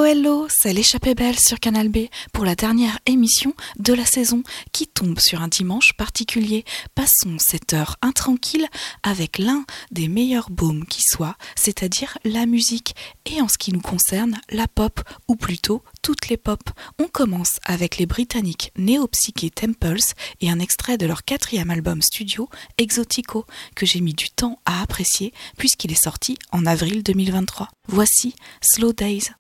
Hello, c'est l'échappée belle sur Canal B pour la dernière émission de la saison qui tombe sur un dimanche particulier. Passons cette heure intranquille avec l'un des meilleurs baumes qui soit, c'est-à-dire la musique et en ce qui nous concerne, la pop ou plutôt toutes les pop. On commence avec les Britanniques Neo-Psyché Temples et un extrait de leur 4e album studio Exotico que j'ai mis du temps à apprécier puisqu'il est sorti en avril 2023. Voici Slow Days.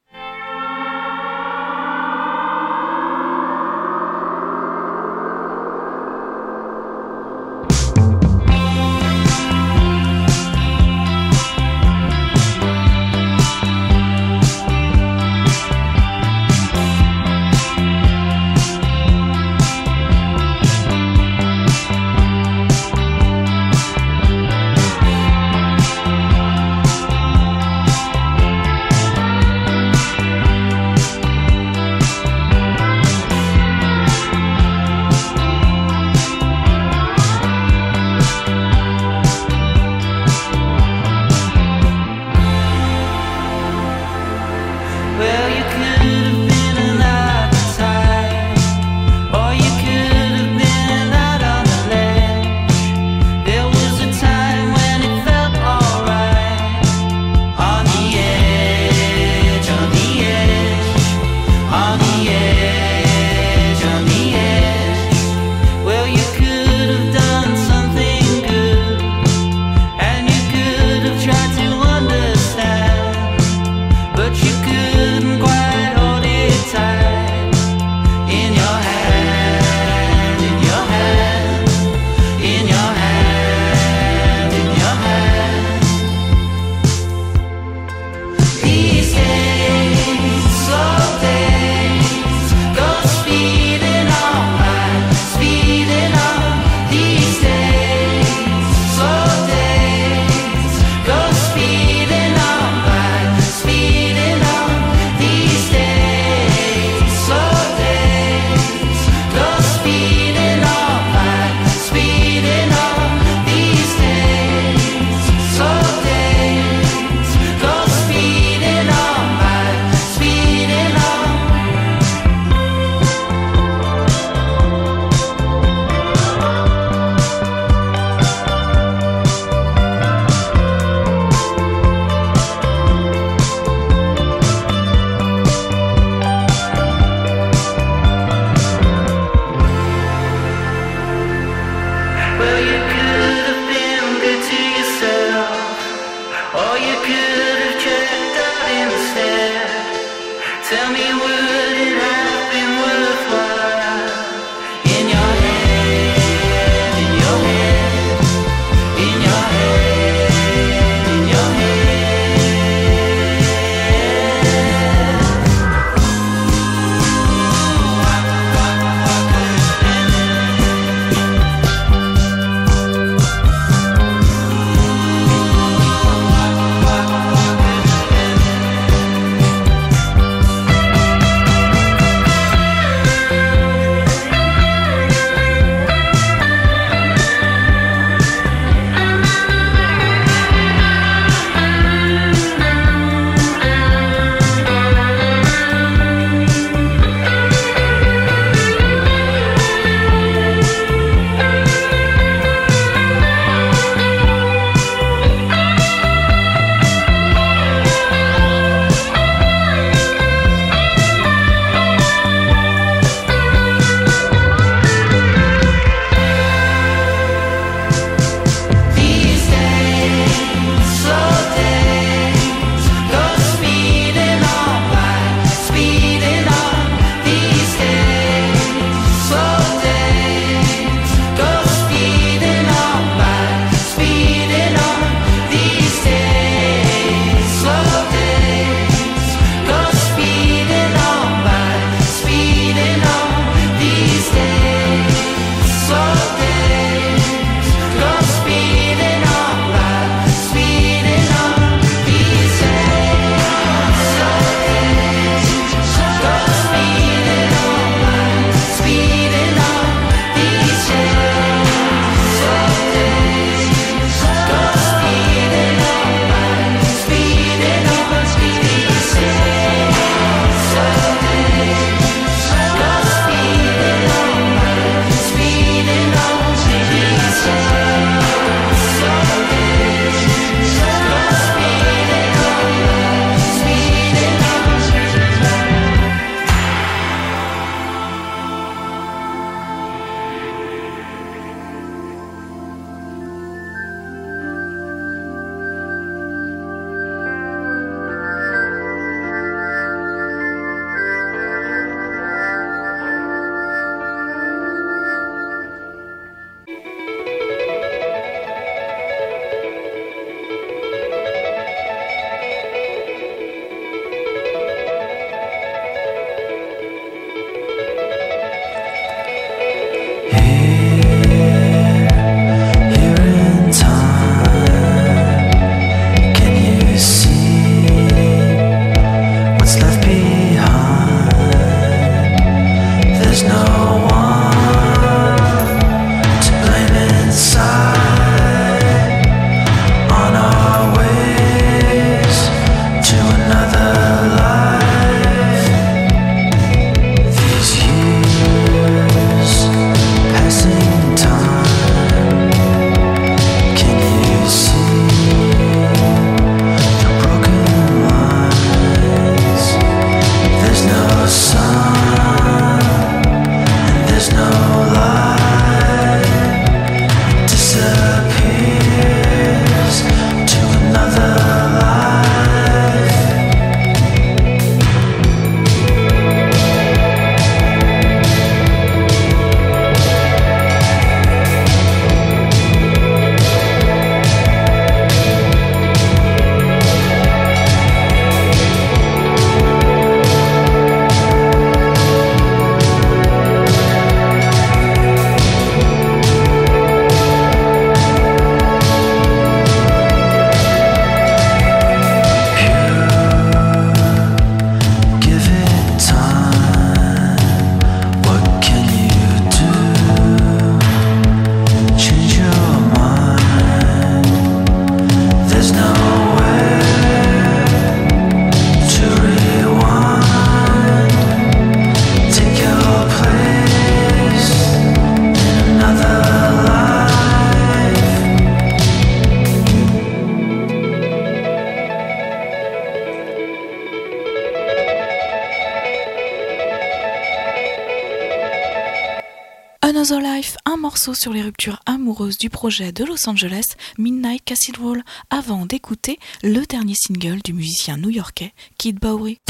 Another Life, un morceau sur les ruptures amoureuses du projet de Los Angeles, Midnight Cathedral, avant d'écouter le dernier single du musicien new-yorkais Kid Bowery.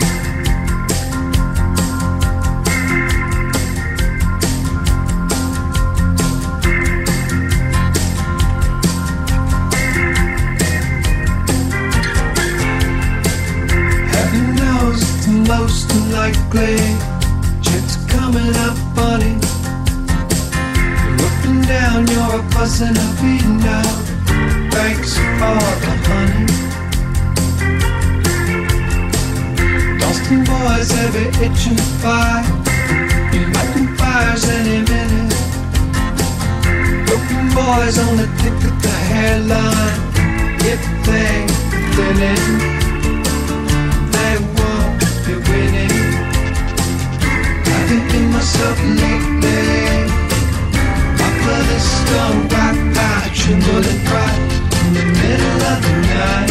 Heaven knows the most unlikely chips coming up on it. Down, you're a buzzing of eating out. Thanks for the honey. Dustin boys every itch and fight. You lighting fires any minute. Broken boys on the tip of the hairline. If they fill in, they won't be winning. I've been in myself lately. This stone white eye tremble and cry in the middle of the night.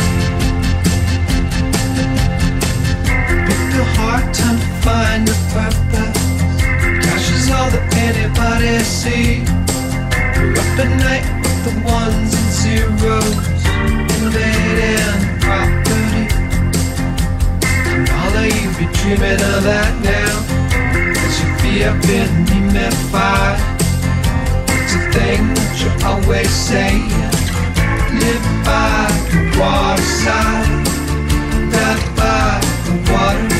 It's a hard time to find the purpose. Cash is all that anybody sees. We're up at night with the ones and zeros, invading property. And all of you be dreaming of that now, 'cause you be up in me fire. The thing that you always say, live by the waterside, die by the water.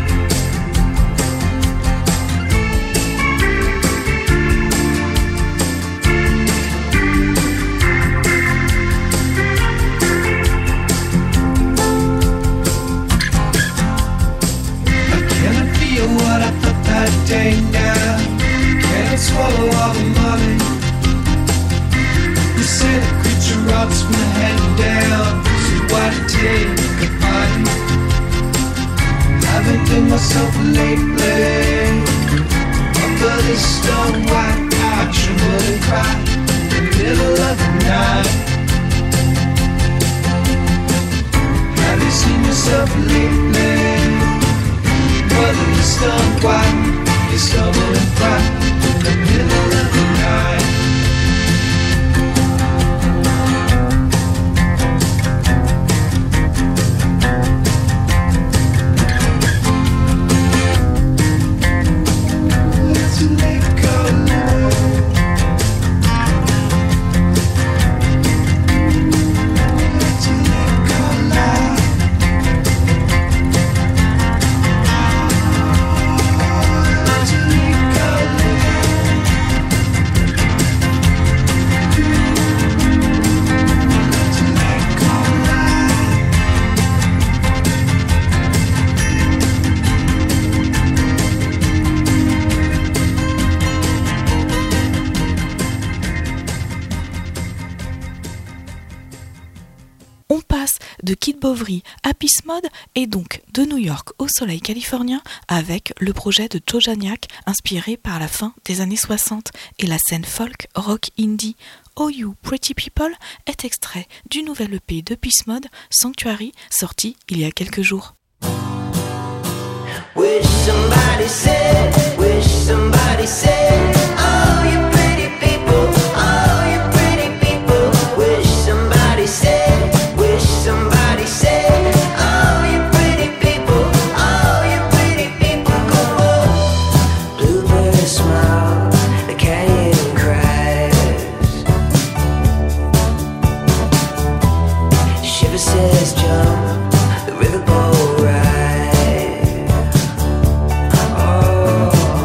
Can I feel what I thought that day now? Can I swallow all the money? You say the creature rots from the head down. So why take a bite? Haven't been myself lately. Under this stone white I tremble and cry in the middle of the night. Have you seen yourself lately? Under the stone white you stumble and cry in the middle of the night. De Kid Bowery à Peace Mode et donc de New York au soleil californien avec le projet de Joe Janiak inspiré par la fin des années 60 et la scène folk rock indie. Oh You Pretty People est extrait du nouvel EP de Peace Mode Sanctuary sorti il y a quelques jours. Wish somebody said, oh you pretty people, oh you pretty people. Wish somebody said, oh you pretty people, oh you pretty people. Come on. Bluebird smile, the canyon cries. Shiver says jump, the riverboat ride. Oh.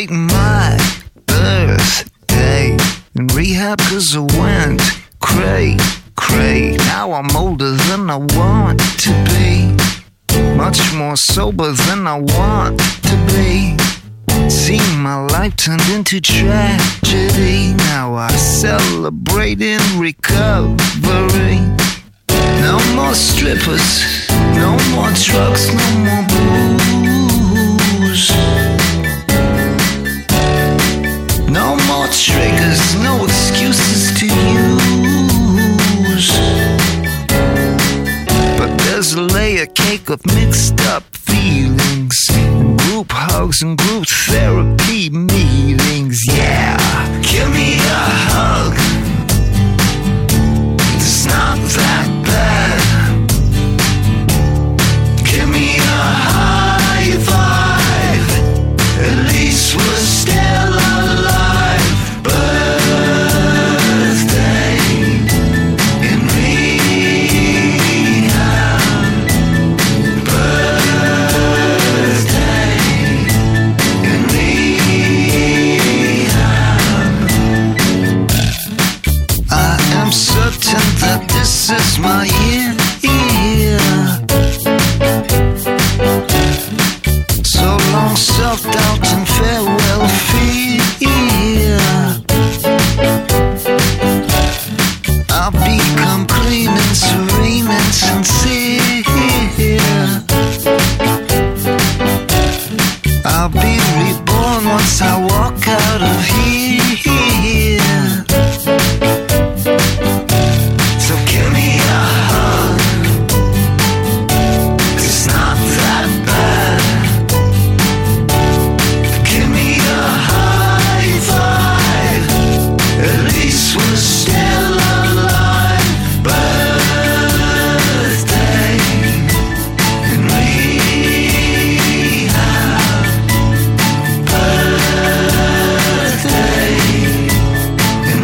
celebrate my birthday in rehab 'cause I went cray. Now I'm older than I want to be, much more sober than I want to be. Seeing my life turned into tragedy. Now I celebrate in recovery. No more strippers, no more drugs, no more booze. No more triggers, no excuses to use. But there's a layer cake of mixed up feelings, group hugs and group therapy meetings. Yeah, give me a hug. It's not that bad. Give me a high five. At least we're still alive. Birthday in rehab. Birthday in rehab. I am certain that this is my year. So long self-doubt and farewell fear. I'll become clean and serene and sincere. I'll be reborn once I walk out of here. So give me a hug. It's not that bad. Give me a high five. At least we're still alive. Birthday in rehab. Birthday in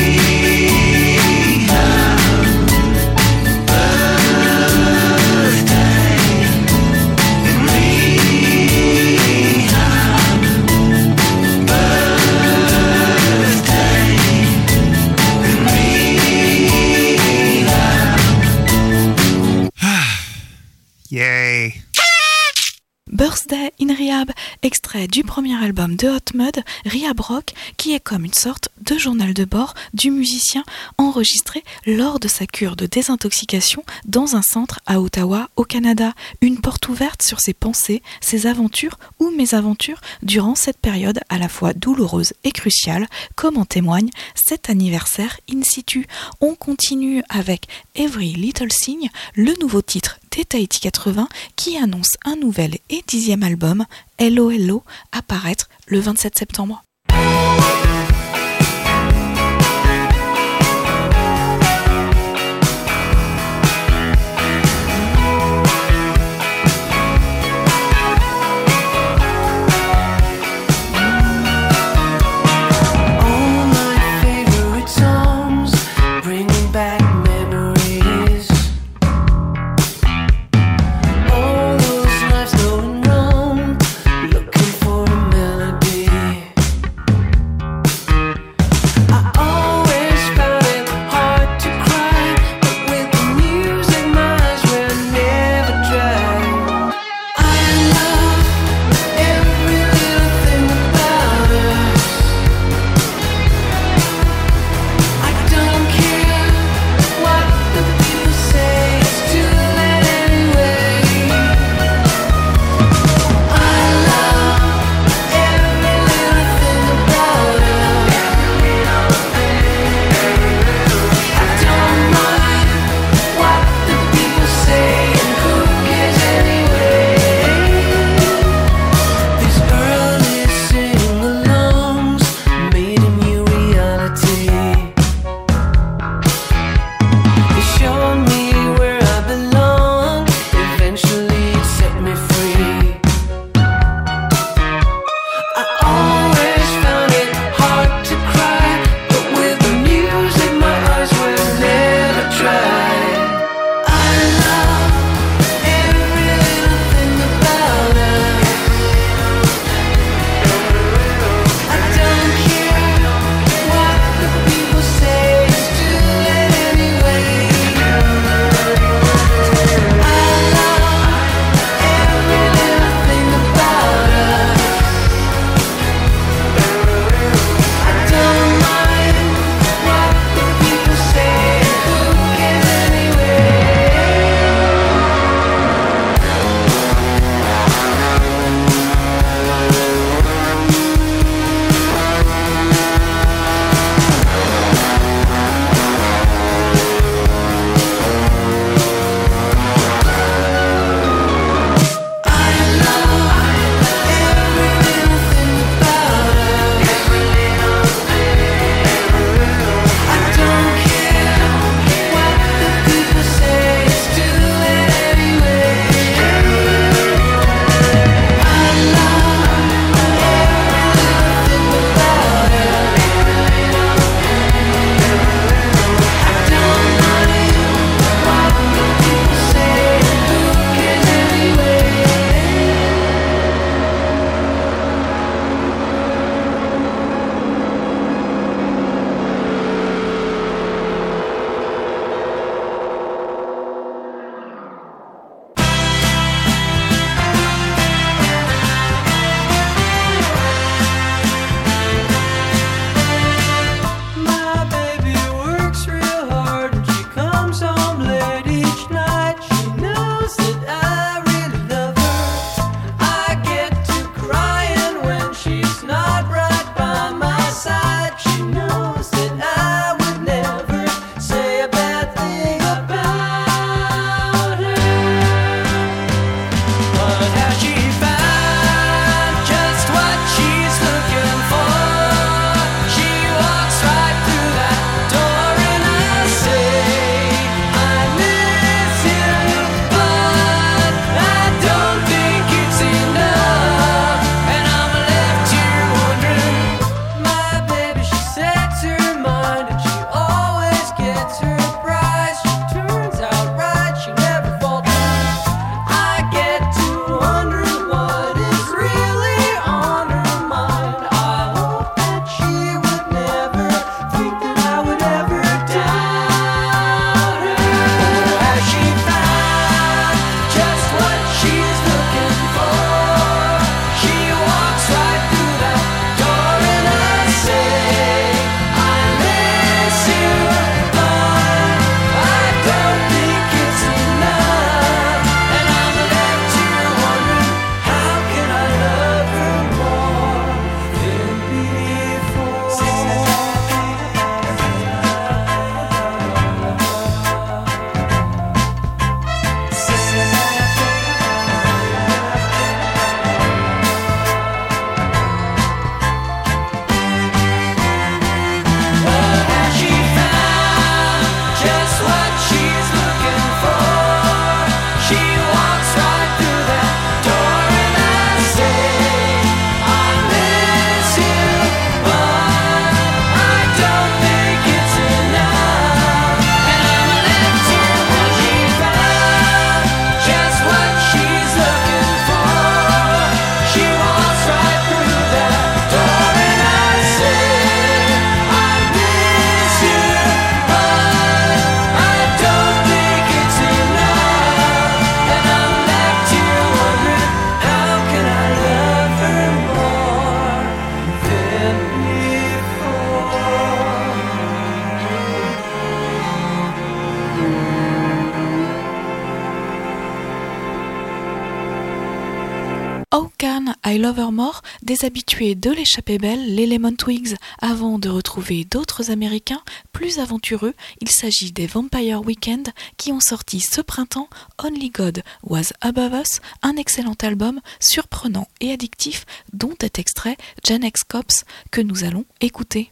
rehab. Birthday in rehab. Birthday in rehab. Yay. Birthday in Rehab, extrait du premier album de Hot Mud, Rehab Rock, qui est comme une sorte de journal de bord du musicien enregistré lors de sa cure de désintoxication dans un centre à Ottawa, au Canada. Une porte ouverte sur ses pensées, ses aventures ou mésaventures durant cette période à la fois douloureuse et cruciale, comme en témoigne cet anniversaire in situ. On continue avec Every Little Thing, le nouveau titre des Tahiti 80 qui annonce un nouvel et 10e album, Hello Hello, à paraître le 27 septembre. All my favorite songs bring back memories. All those nights going wrong, looking for a melody. I Love Her More, des habitués de l'échappée belle, les Lemon Twigs, avant de retrouver d'autres Américains plus aventureux. Il s'agit des Vampire Weekend qui ont sorti ce printemps Only God Was Above Us, un excellent album surprenant et addictif dont est extrait Gen X Cops que nous allons écouter.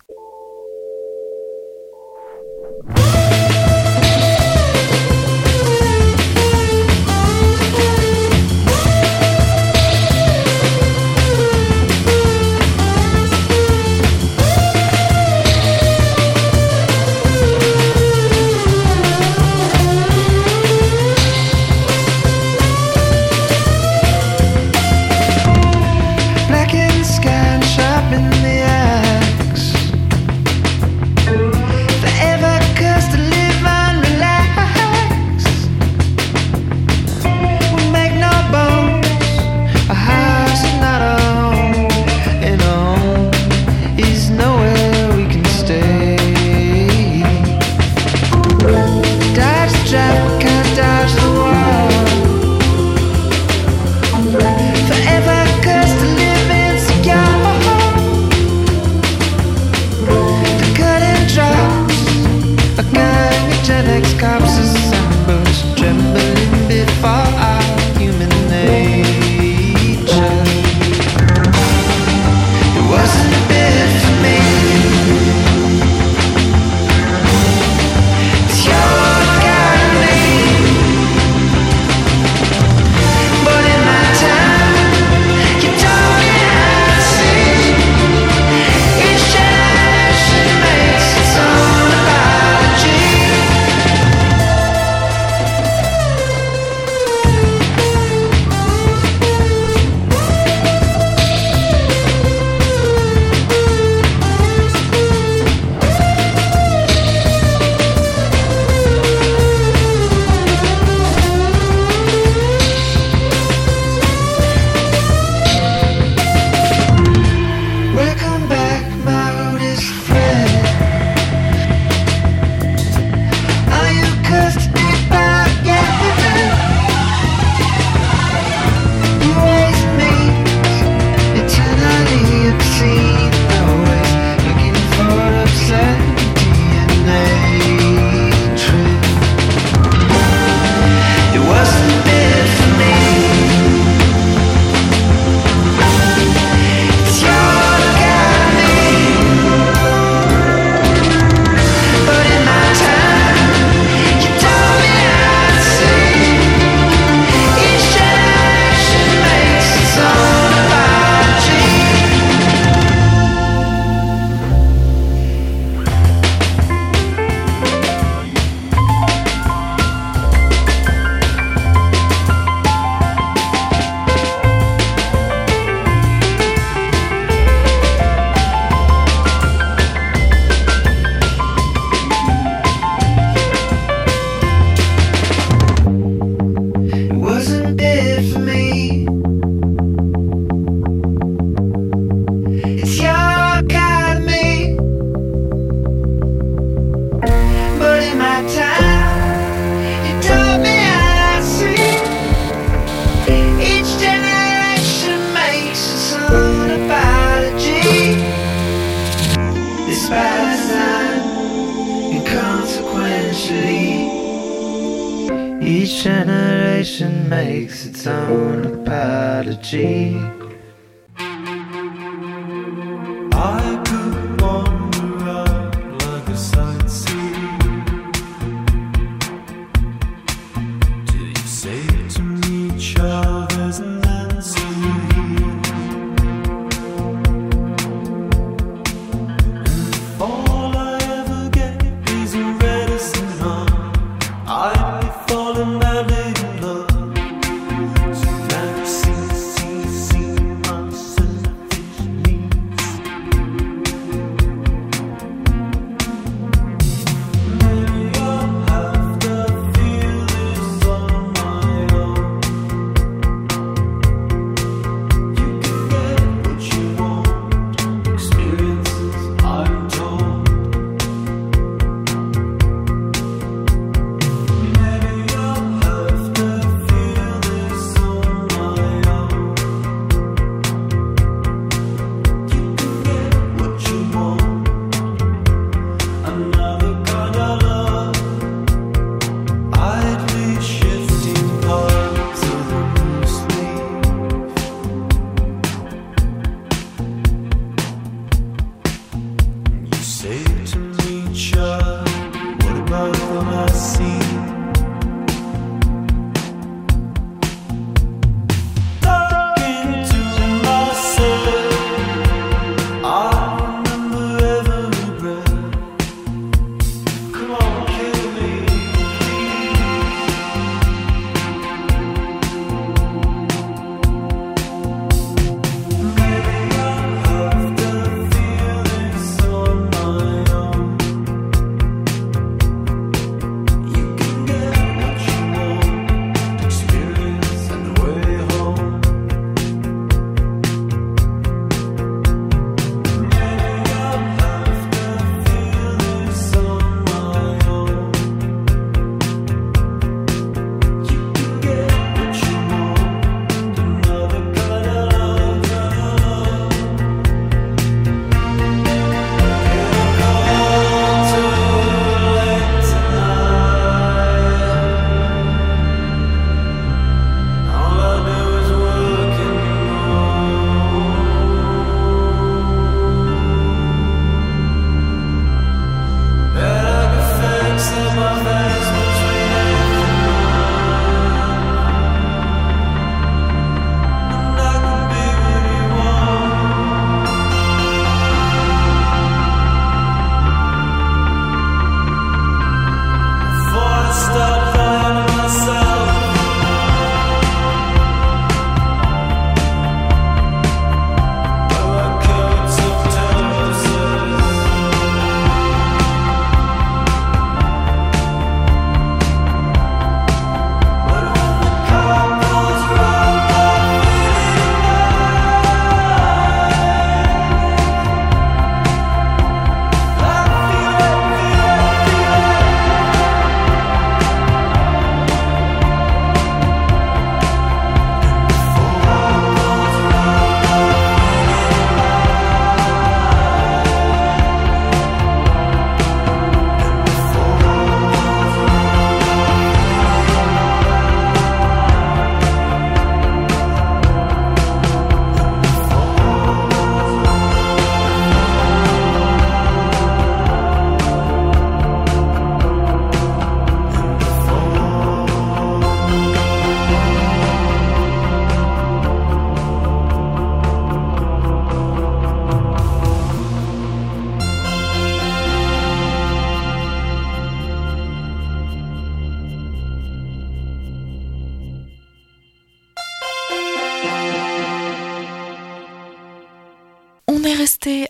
Each generation makes its own apology. I could wander out like a sightseer till you say to me, child, there's an answer here. And if all I ever get is a reticent arm, I'd be falling madly in love. So now you see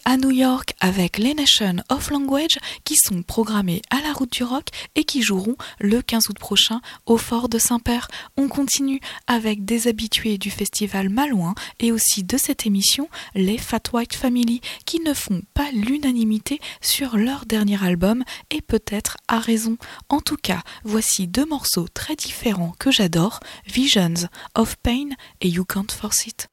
à New York avec les Nation of Language qui sont programmés à la Route du Rock et qui joueront le 15 août prochain au Fort de Saint-Père. On continue avec des habitués du festival Malouin et aussi de cette émission, les Fat White Family, qui ne font pas l'unanimité sur leur dernier album et peut-être à raison. En tout cas, voici deux morceaux très différents que j'adore, Visions of Pain et You Can't Force It.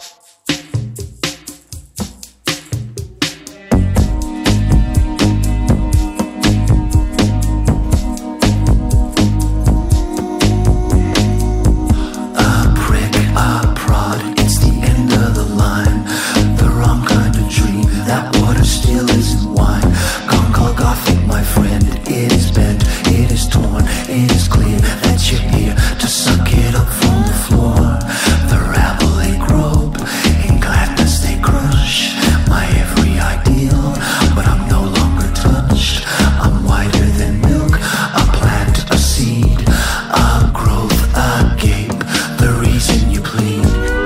That water still isn't wine. Gone Gothic, my friend. It is bent, it is torn, it is clear that you're here to suck it up from the floor. The rabble they grope, in gladness they crush my every ideal, but I'm no longer touched. I'm whiter than milk, a plant, a seed, a growth, a gape. The reason you plead.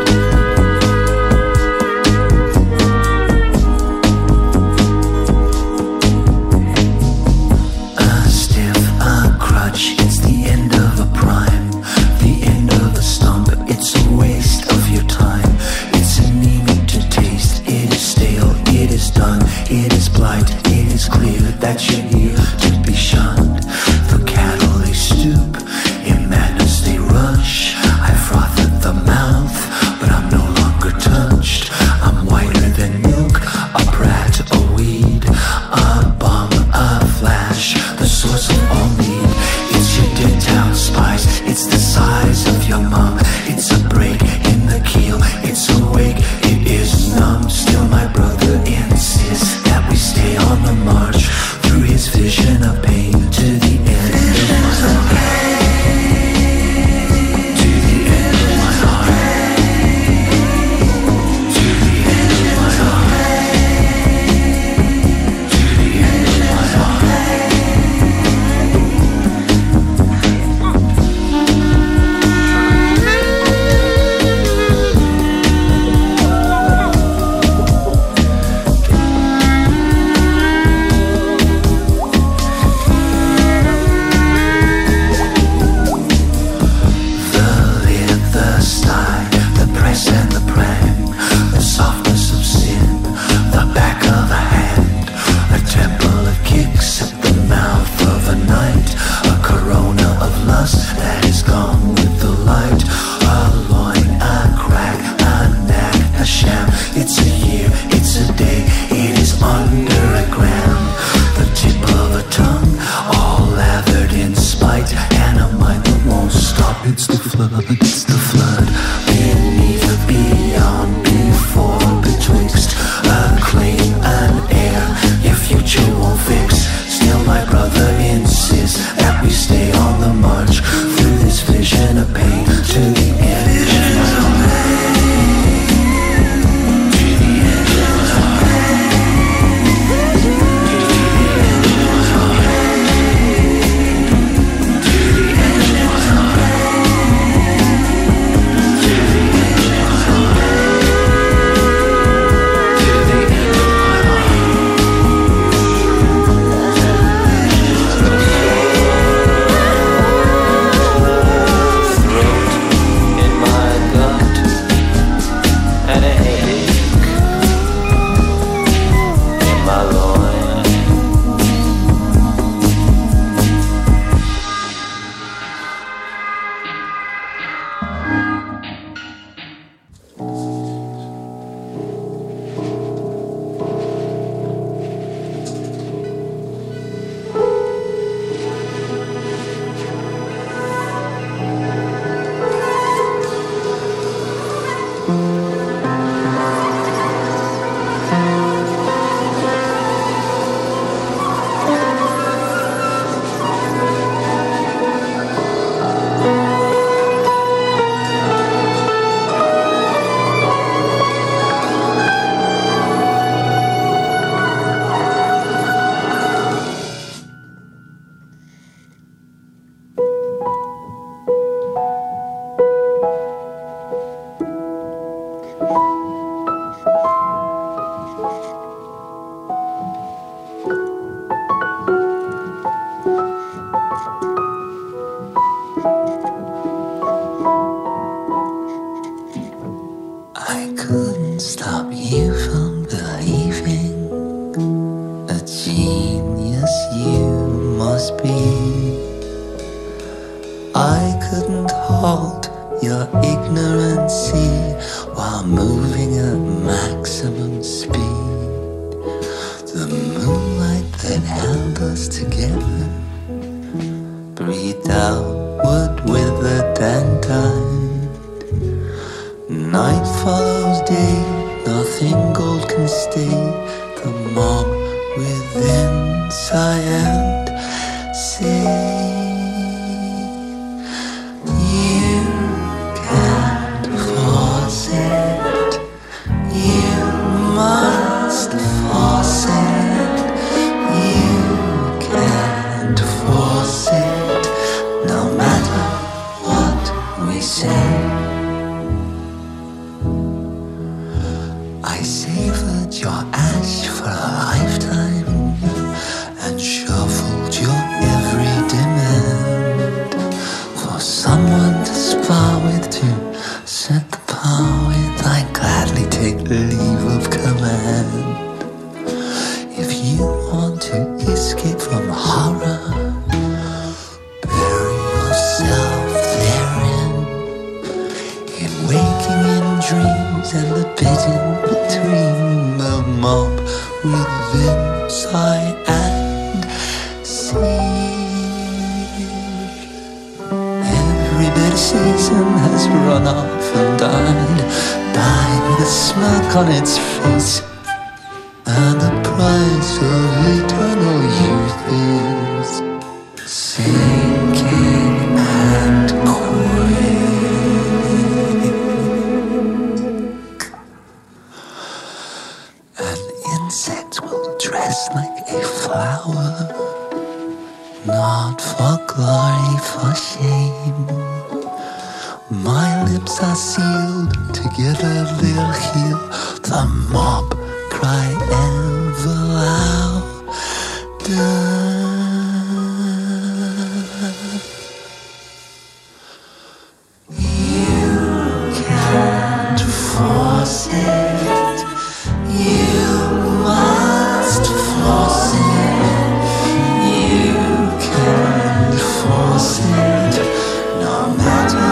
It's the end of a prime, the end of a stump. It's a waste of your time. It's anemic to taste. It is stale, it is done. It is blight, it is clear that you're here to be shunned. The cattle they stoop, in madness they rush. I froth at the mouth, but I'm no longer touched. I'm whiter than milk, a brat, a weed, a bomb, a flash, the source of all need. It's your dead town spice. It's the size of your mom. It's a break in the keel. It's awake. It is numb. Still my brother insists that we stay on the march through his vision of pain to the end of my heart. To the end of my heart. To the end of my heart. To the end of my heart. And the prang, the softness of sin, the back of a hand, a temple of kicks at the mouth of a night, a corona of lust that is gone with the light, a loin, a crack, a knack, a sham. It's a year, it's a day, it is under a gram, the tip of a tongue, all lathered in spite, and a mind that won't stop. It's the flood, it's the flood. Neither beyond, before, betwixt, a claim, an heir, your future won't fix. Still my brother insists that we stay on the march through this vision of pain to the end of my heart. To the end of my heart. To the end of my heart. To the end of my heart. must be. I couldn't halt your ignorancy while moving at maximum speed. The moonlight that held us together breathed outward with the dead tide. Night follows day, nothing gold can stay. The mob within sigh and say, you can't force it, you must force it. You can't force it, no matter what we say. I savored your ash for a lifetime and shuffled your every demand for someone to spar with, to set the par with. I gladly take leave of command. If you want to escape from horror, bury yourself therein, in waking in dreams and the bit in between. The mob within sigh and see. Every bit of season has run off and died with a smirk on its face. And the price of eternal youth is sinking and quick. An insect will dress like a flower, not for glory, for shame. My lips are sealed together, they'll heal. The mob cry ever louder. You can't force it, you must force it. You can't force it, no matter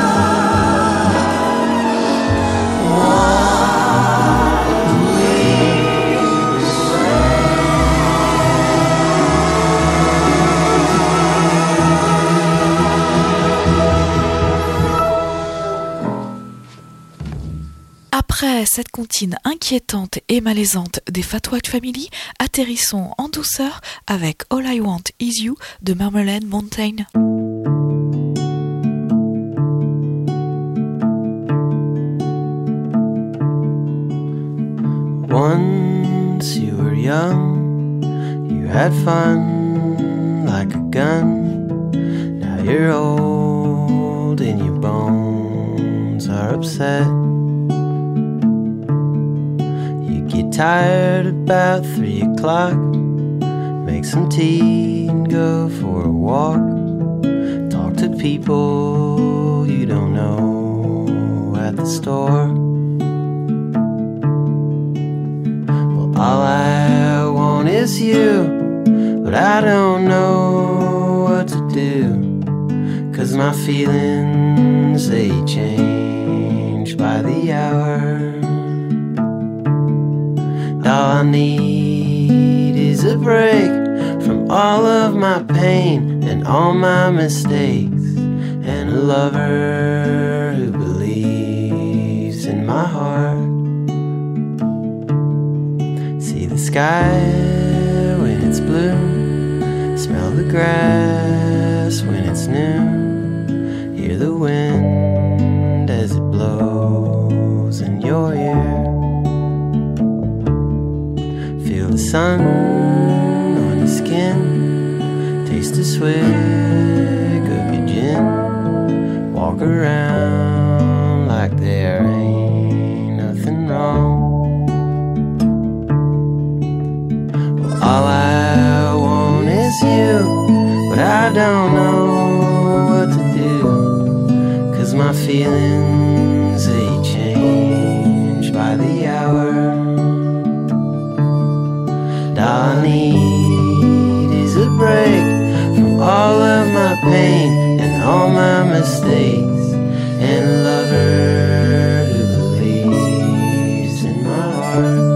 Après cette comptine inquiétante et malaisante des Fat White Family, atterrissons en douceur avec All I Want Is You de Marmalade Mountain. Once you were young, you had fun like a gun. Now you're old and your bones are upset. Get tired about 3 o'clock, make some tea and go for a walk. Talk to people you don't know at the store. Well, all I want is you, but I don't know what to do, 'cause my feelings, they change by the hour. All I need is a break from all of my pain and all my mistakes, and a lover who believes in my heart. See the sky when it's blue, smell the grass when it's new, hear the wind as it blows in your ear. Feel the sun on your skin, taste the swig of your gin, walk around like there ain't nothing wrong. Well, all I want is you, but I don't know what to do, 'cause my feelings, they change by the hour. All I need is a break pain and all my mistakes, and a lover who believes in my heart.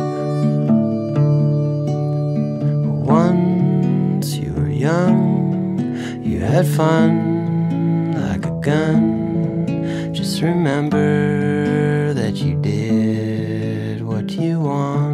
Once you were young, you had fun like a gun. Just remember that you did what you want.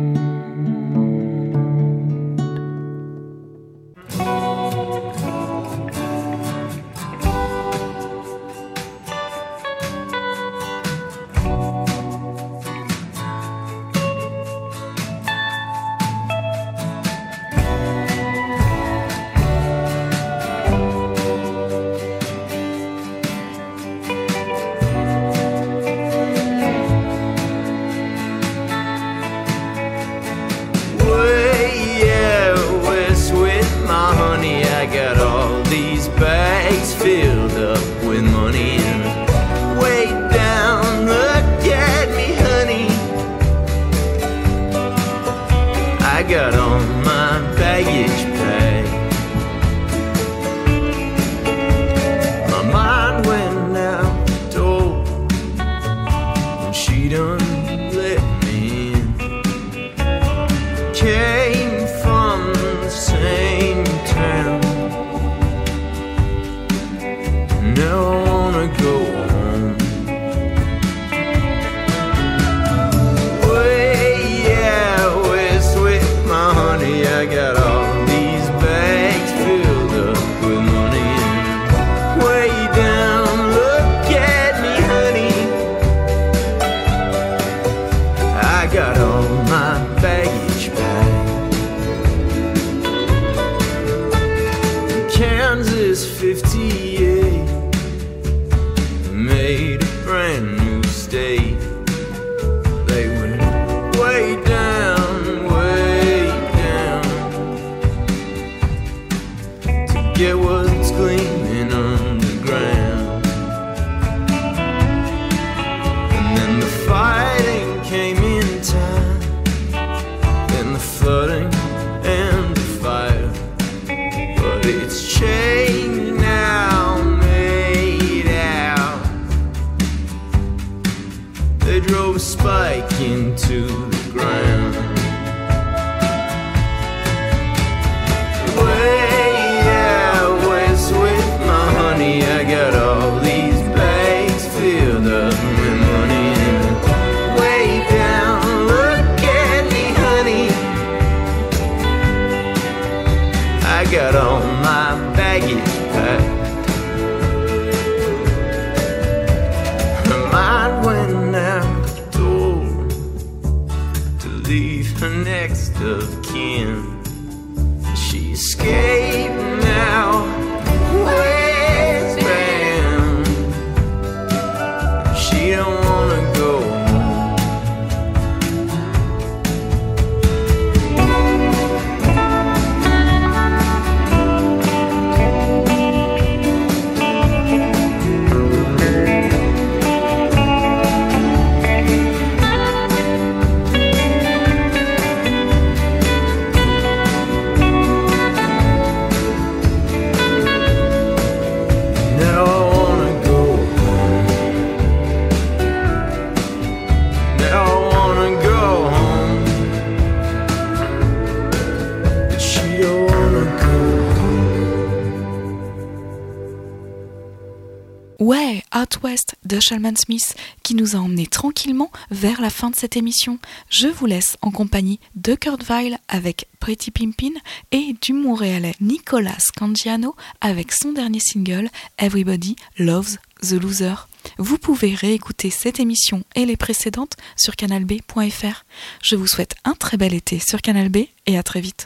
Ouais, Out West de Shalman Smith qui nous a emmenés tranquillement vers la fin de cette émission. Je vous laisse en compagnie de Kurt Vile avec Pretty Pimpin et du Montréalais Nicolas Cangiano avec son dernier single Everybody Loves the Loser. Vous pouvez réécouter cette émission et les précédentes sur canalb.fr. Je vous souhaite un très bel été sur Canal B et à très vite.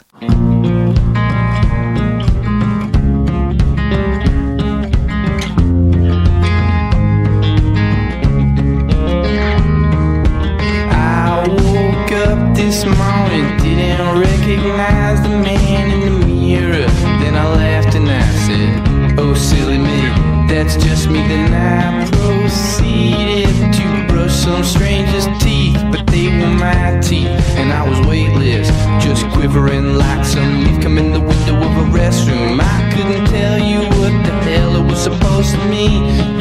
This morning, didn't recognize the man in the mirror. Then I laughed and I said, oh silly me, that's just me. Then I proceeded to brush some stranger's teeth, but they were my teeth, and I was weightless, just quivering like some leaf come in the window of a restroom. I couldn't tell you what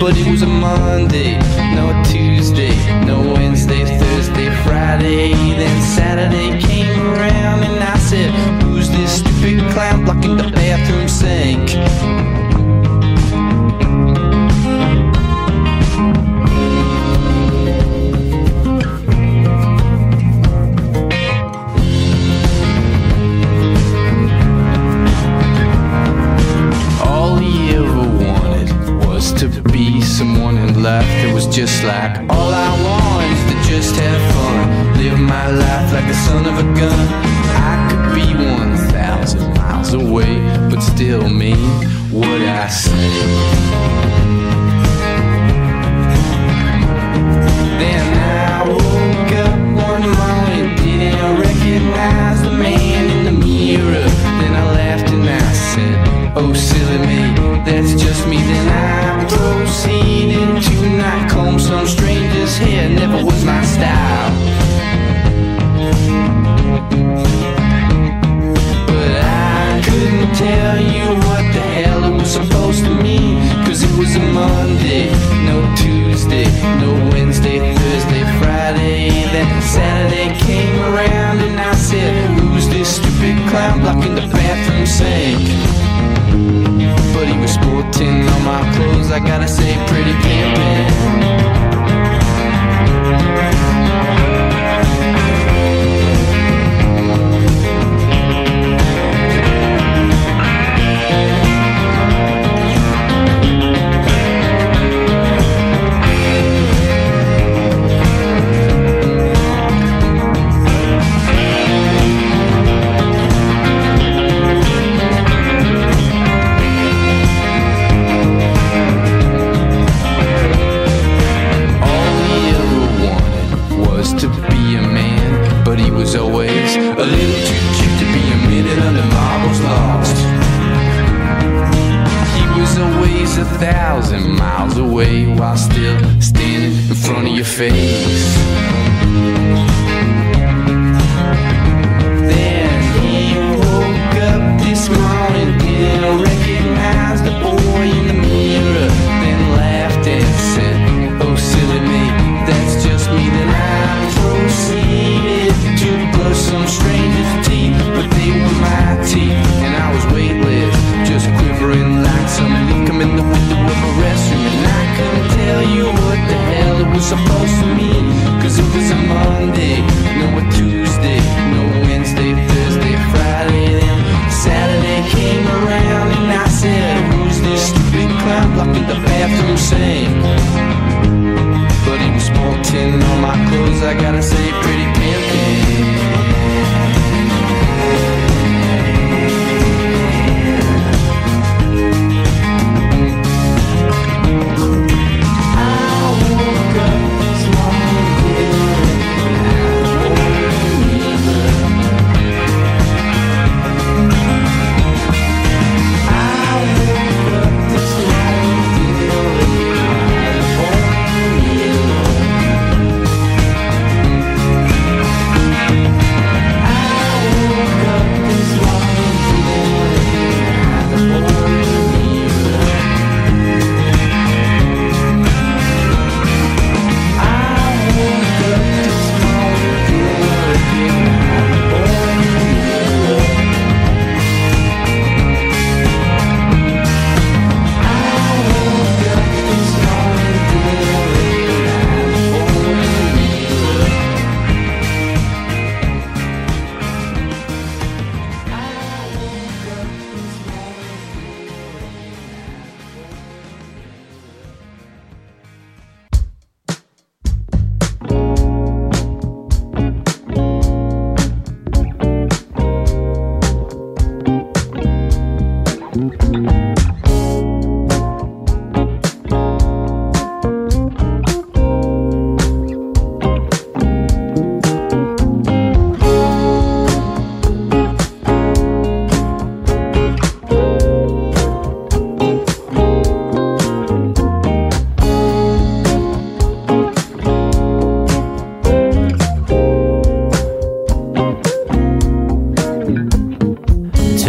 but it was a Monday, no Tuesday, no Wednesday, Thursday, Friday. Then Saturday came around and I said, who's this stupid clown blocking the bathroom sink? Someone in life that was just like all I want is to just have fun, live my life like the son of a gun. I could be 1,000 miles away, but still mean what I say. Then I woke up one morning, didn't recognize the man in the mirror. Then I laughed and I said, oh silly me, that's just me. Then I proceeded to not comb some stranger's hair, never was my style. But I couldn't tell you what the hell it was supposed to mean, cause it was a Monday, no Tuesday, no Wednesday, Thursday, Friday. Then Saturday came around and I said, who's this stupid clown blocking the bathroom sink? But he was sporting all my clothes, I gotta say, pretty pimpin'.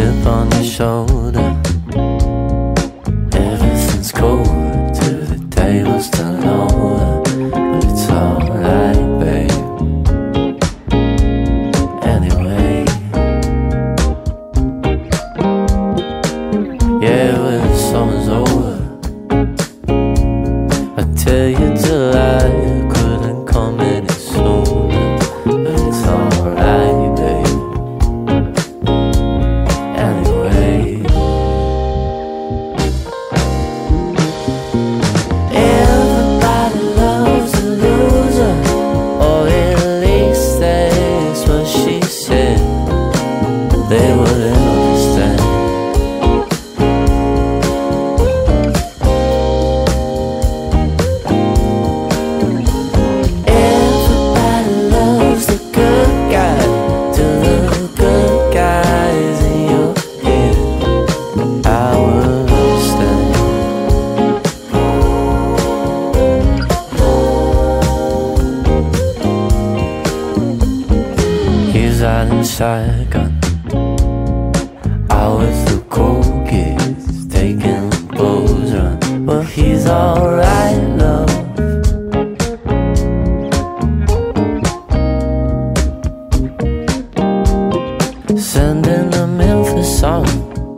shoulder. Everything's cold to the they wouldn't understand. Everybody loves the good guy. Do the good guys in your head? I would understand. He's out in Saigon, out with the cool kids, taking the bows run. Well, he's alright, love. Sending them in for song,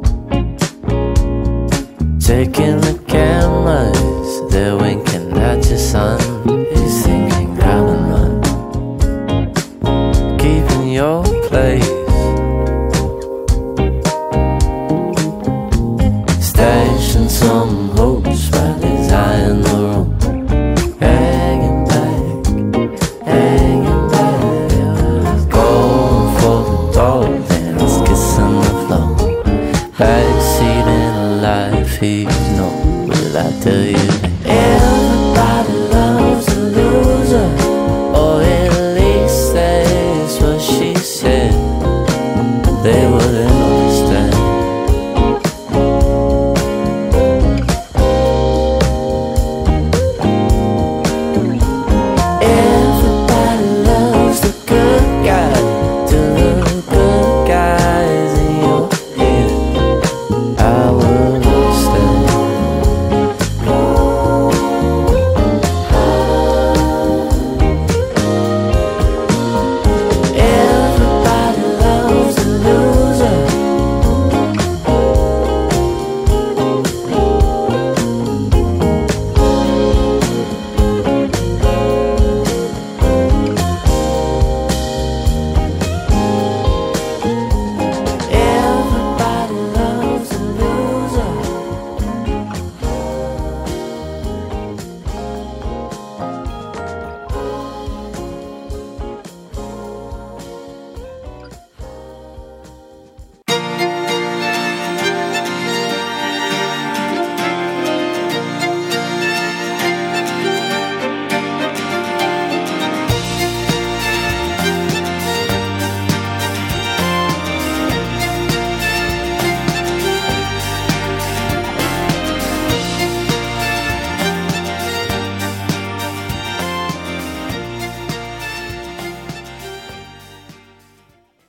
taking the cameras, they're winking at your son. He's thinking, grab and run, keeping your place, stashing some hopes while he's high in the room, hanging back, going for the door, then he's kissing the floor, backseat in a life he's known. Will I tell you that everybody loves a loser, or at least that's what she said. They wouldn't